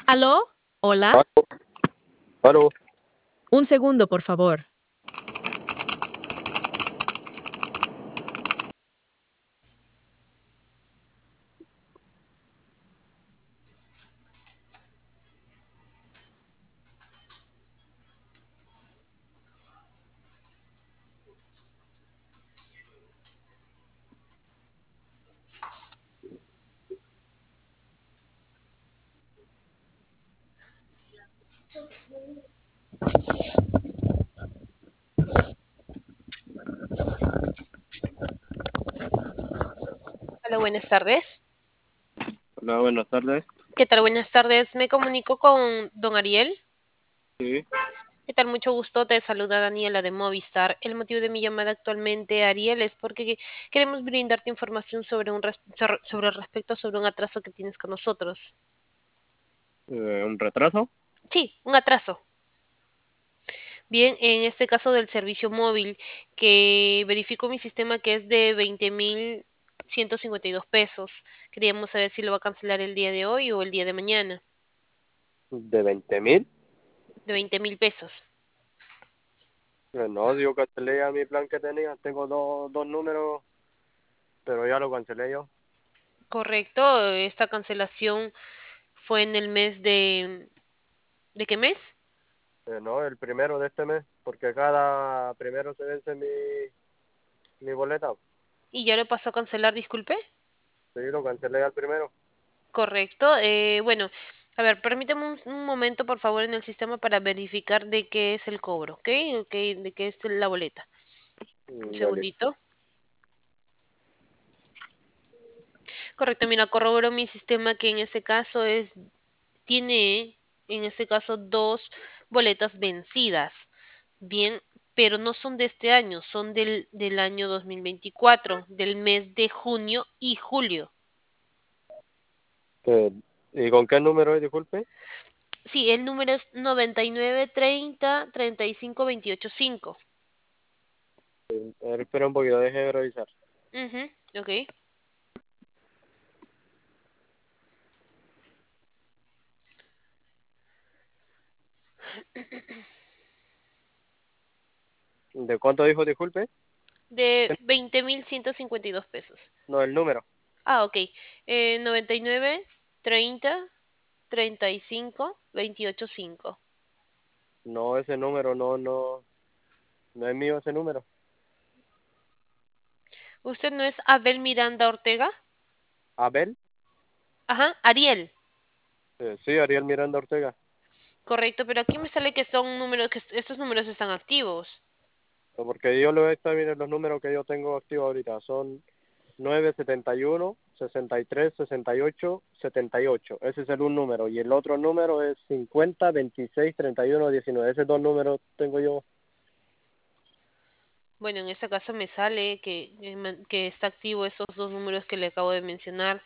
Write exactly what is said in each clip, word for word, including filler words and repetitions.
¿Aló? ¿Hola? Aló, aló. Un segundo, por favor. Hola, buenas tardes. Hola, buenas tardes. ¿Qué tal? Buenas tardes. Me comunico con don Ariel. Sí, ¿Qué tal? Mucho gusto. Te saluda Daniela de Movistar. El motivo de mi llamada actualmente, Ariel, es porque queremos brindarte información sobre un res- sobre sobre respecto sobre un atraso que tienes con nosotros. eh, un retraso. Sí, un atraso. Bien, en este caso del servicio móvil, que verifico mi sistema que es de veinte mil ciento cincuenta y dos pesos. Queríamos saber si lo va a cancelar el día de hoy o el día de mañana. De veinte mil. De veinte mil pesos. Eh, no, yo cancelé ya mi plan que tenía. Tengo dos, dos números, pero ya lo cancelé yo. Correcto, esta cancelación fue en el mes de... ¿De qué mes? Eh, no, el primero de este mes, porque cada primero se vence mi, mi boleta. ¿Y ya lo pasó a cancelar, disculpe? Sí, lo cancelé al primero. Correcto. Eh, bueno, a ver, permítame un, un momento, por favor, en el sistema para verificar de qué es el cobro, ¿ok? Ok, de qué es la boleta. Un Mm, ya listo. segundito. Correcto, mira, corroboró mi sistema que en este caso es, tiene, en este caso, dos boletas vencidas. Bien, pero no son de este año, son del, del año dos mil veinticuatro, del mes de junio y julio. Eh, ¿Y con qué número es, disculpe? Sí, el número es noventa y nueve treinta treinta y cinco veintiocho cinco. A ver, espera un poquito, déjeme revisar. Ujú, ok. ¿De cuánto dijo, disculpe? De veinte mil ciento cincuenta y dos pesos. No, el número. Ah, ok. Eh, noventa y nueve treinta treinta y cinco veintiocho cinco. No, ese número, no, no, no es mío ese número. ¿Usted no es Abel Miranda Ortega? ¿Abel? Ajá, Ariel. Eh, sí, Ariel Miranda Ortega. Correcto, pero aquí me sale que son números, que est- estos números están activos. Porque yo lo he estado viendo los números que yo tengo activos ahorita. Son nueve setenta y uno, sesenta y tres, sesenta y ocho, setenta y ocho. Ese es el un número. Y el otro número es cincuenta, veintiséis, treinta y uno, diecinueve. Esos dos números tengo yo. Bueno, en este caso me sale que, que man- que está activo esos dos números que le acabo de mencionar.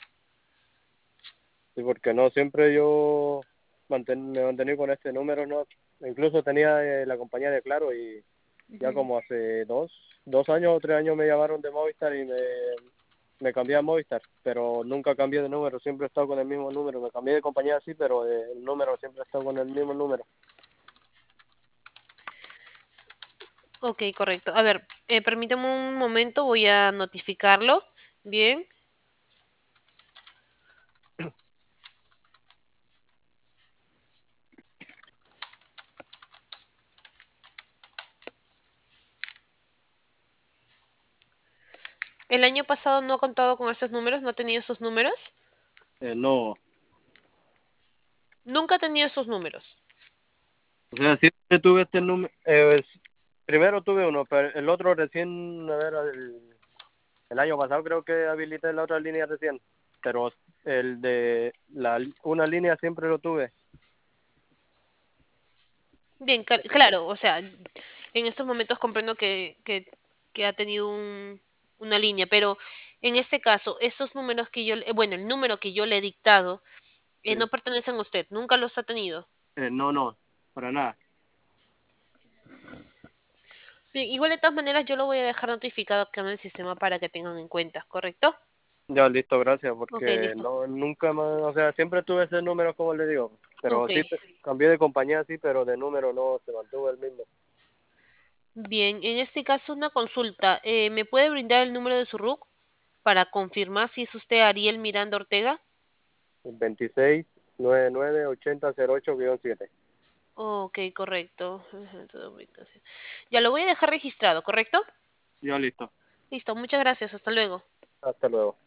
Sí, porque no, siempre yo manten- me mantení con este número, ¿no? Incluso tenía eh, la compañía de Claro y ya Ujú. como hace dos, dos años o tres años me llamaron de Movistar y me, me cambié a Movistar, pero nunca cambié de número, siempre he estado con el mismo número. Me cambié de compañía sí, pero eh, el número siempre he estado con el mismo número. Ok, correcto. A ver, eh, permítame un momento, voy a notificarlo. Bien. ¿El año pasado no ha contado con estos números? ¿No ha tenido estos números? Eh, no, Nunca ha tenido estos números. o sea, siempre tuve este número. Eh, es- primero tuve uno, pero el otro recién, a ver, el, el año pasado creo que habilité la otra línea recién, pero el de la una línea siempre lo tuve. Bien, cal- claro, o sea, en estos momentos comprendo que, que, que ha tenido un- una línea, pero en este caso, estos números que yo, le- bueno, el número que yo le he dictado, eh, Sí. no pertenecen a usted, nunca los ha tenido. Eh, no, no, para nada. Bien, igual de todas maneras yo lo voy a dejar notificado acá en el sistema para que tengan en cuenta, ¿correcto? Ya, listo, gracias, Ok, porque listo. no, nunca más, o sea, siempre tuve ese número, como le digo, pero Ok. sí, te- cambié de compañía, sí, pero de número no, se mantuvo el mismo. Bien, en este caso una consulta. Eh, ¿me puede brindar el número de su R U C para confirmar si es usted Ariel Miranda Ortega? veintiséis, noventa y nueve, ochenta, cero ocho, siete. Ok, correcto. Ya lo voy a dejar registrado, ¿correcto? Ya, listo. Listo, muchas gracias. Hasta luego. Hasta luego.